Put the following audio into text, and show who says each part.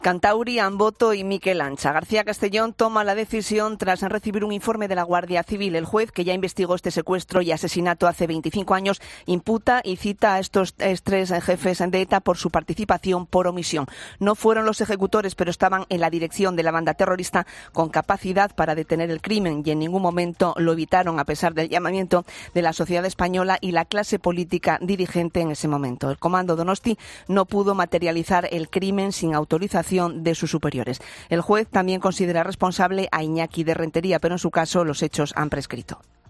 Speaker 1: Cantauri, Amboto y Miquel Ancha. García Castellón toma la decisión tras recibir un informe de la Guardia Civil. El juez, que ya investigó este secuestro y asesinato hace 25 años, imputa y cita a estos tres jefes de ETA por su participación por omisión. No fueron los ejecutores, pero estaban en la dirección de la banda terrorista con capacidad para detener el crimen y en ningún momento lo evitaron, a pesar del llamamiento de la sociedad española y la clase política dirigente en ese momento. El comando Donosti no pudo materializar el crimen sin autorización de sus superiores. El juez también considera responsable a Iñaki de Rentería, pero en su caso los hechos han prescrito.